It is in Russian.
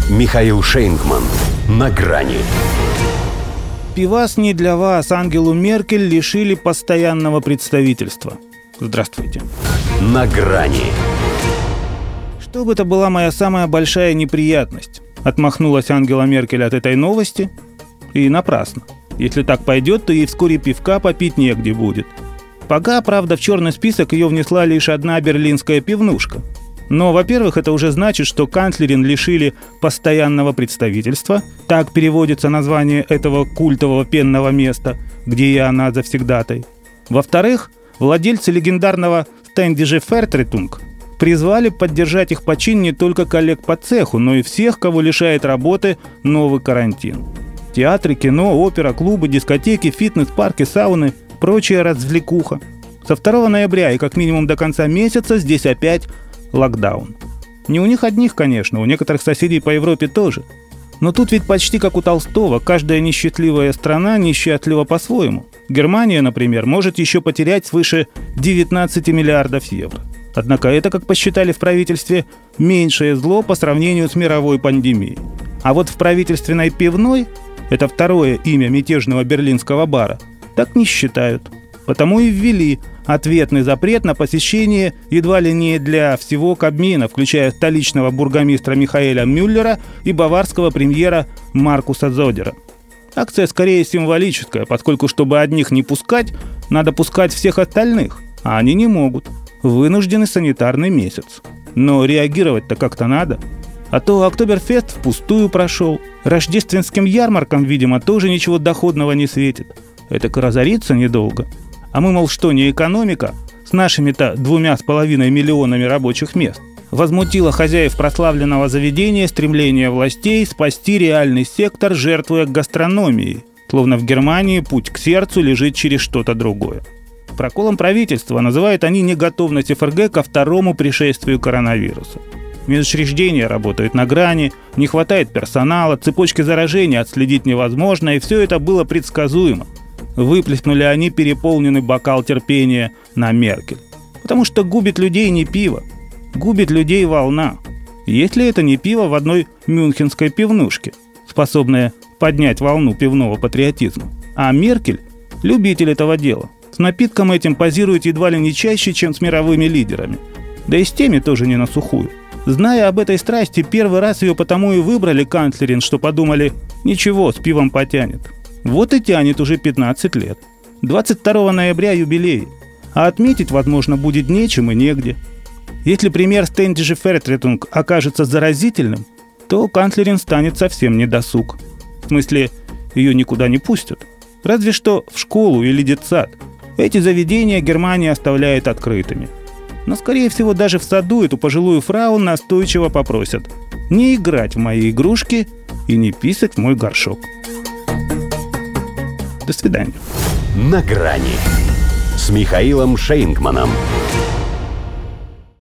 Михаил Шейнгман. На грани. Пивас не для вас. Ангелу Меркель лишили постоянного представительства. Здравствуйте. На грани. Чтобы это была моя самая большая неприятность. Отмахнулась Ангела Меркель от этой новости. И напрасно. Если так пойдет, то ей вскоре пивка попить негде будет. Пока, правда, в черный список ее внесла лишь одна берлинская пивнушка. Но, во-первых, это уже значит, что канцлерин лишили постоянного представительства. Так переводится название этого культового пенного места, где и она завсегдатай. Во-вторых, владельцы легендарного «Ständische Vertretung» призвали поддержать их почин не только коллег по цеху, но и всех, кого лишает работы новый карантин. Театры, кино, опера, клубы, дискотеки, фитнес-парки, сауны, прочая развлекуха. Со 2 ноября и как минимум до конца месяца здесь опять локдаун. Не у них одних, конечно, у некоторых соседей по Европе тоже. Но тут ведь почти как у Толстого, каждая несчастливая страна несчастлива по-своему. Германия, например, может еще потерять свыше 19 миллиардов евро. Однако это, как посчитали в правительстве, меньшее зло по сравнению с мировой пандемией. А вот в правительственной пивной, это второе имя мятежного берлинского бара, так не считают. Потому и ввели ответный запрет на посещение едва ли не для всего Кабмина, включая столичного бургомистра Михаэля Мюллера и баварского премьера Маркуса Зодера. Акция скорее символическая, поскольку, чтобы одних не пускать, надо пускать всех остальных, а они не могут. Вынужденный санитарный месяц. Но реагировать-то как-то надо. А то Октоберфест впустую прошел. Рождественским ярмаркам, видимо, тоже ничего доходного не светит. Это-ка разориться недолго. А мы, мол, что, не экономика? С нашими-то 2,5 миллионами рабочих мест. Возмутило хозяев прославленного заведения стремление властей спасти реальный сектор, жертвуя гастрономией. Словно в Германии путь к сердцу лежит через что-то другое. Проколом правительства называют они неготовность ФРГ ко второму пришествию коронавируса. Медучреждения работают на грани, не хватает персонала, цепочки заражения отследить невозможно, и все это было предсказуемо. Выплеснули они переполненный бокал терпения на Меркель. Потому что губит людей не пиво, губит людей волна. Если это не пиво в одной мюнхенской пивнушке, способное поднять волну пивного патриотизма. А Меркель – любитель этого дела. С напитком этим позирует едва ли не чаще, чем с мировыми лидерами. Да и с теми тоже не на сухую. Зная об этой страсти, первый раз ее потому и выбрали канцлерин, что подумали, ничего, с пивом потянет. Вот и тянет уже 15 лет. 22 ноября юбилей. А отметить, возможно, будет нечем и негде. Если пример Ständische Vertretung окажется заразительным, то канцлерин станет совсем недосуг. В смысле, ее никуда не пустят. Разве что в школу или детсад. Эти заведения Германия оставляет открытыми. Но, скорее всего, даже в саду эту пожилую фрау настойчиво попросят не играть в мои игрушки и не писать в мой горшок. До свидания. На грани с Михаилом Шейнгманом.